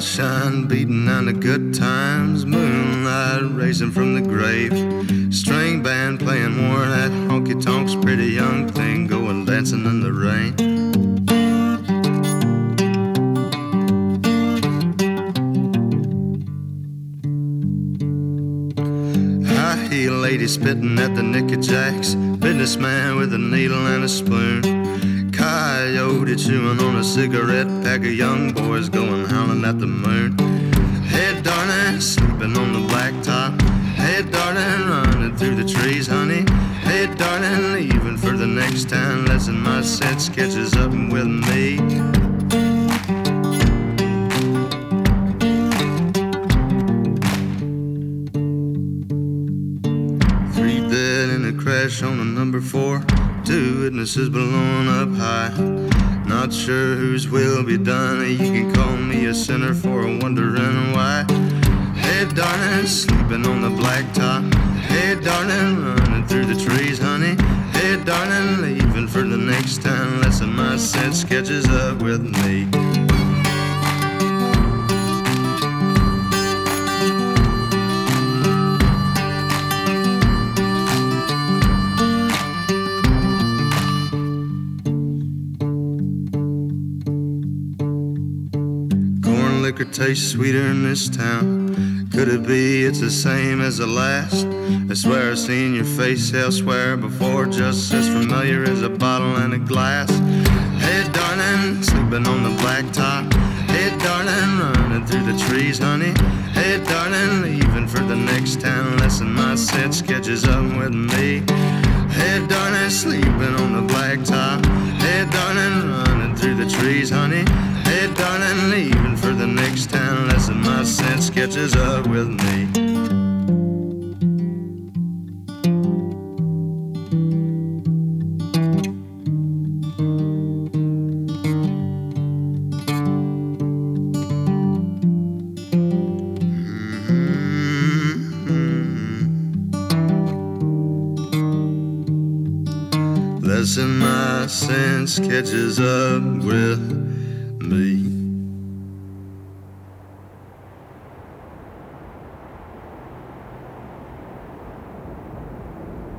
Sunshine beating on the good times, moonlight racing from the grave, string band playing more of that honky tonks, pretty young thing going dancing in the rain. High heel lady spitting at the Nicky Jacks, businessman with a needle and a spoon, coyote chewing on a cigarette, pack of young boys going howling at the moon. Hey darling, sleeping on the blacktop, hey darling, running through the trees, honey, hey darling, leaving for the next town, lesson my sense catches up with me. Three dead in a crash on a number 4, 2 witnesses blown up high. Not sure whose will be done. You can call me a sinner for wondering why. Hey darling, sleeping on the blacktop, hey darling, running through the trees, honey, hey darling, leaving for the next town, lesson my sense catches up with me. Liquor tastes sweeter in this town. Could it be it's the same as the last? I swear I've seen your face elsewhere before, just as familiar as a bottle and a glass. Hey darling, sleeping on the blacktop, hey darling, running through the trees, honey, hey darling, leaving for the next town, lesson my sense catches up with me. Hey darling, sleeping on the blacktop, hey darling, running through the trees, honey, hey darling, leaving for the next town, lesson my sense catches up with me. Lesson my sense catches up with me.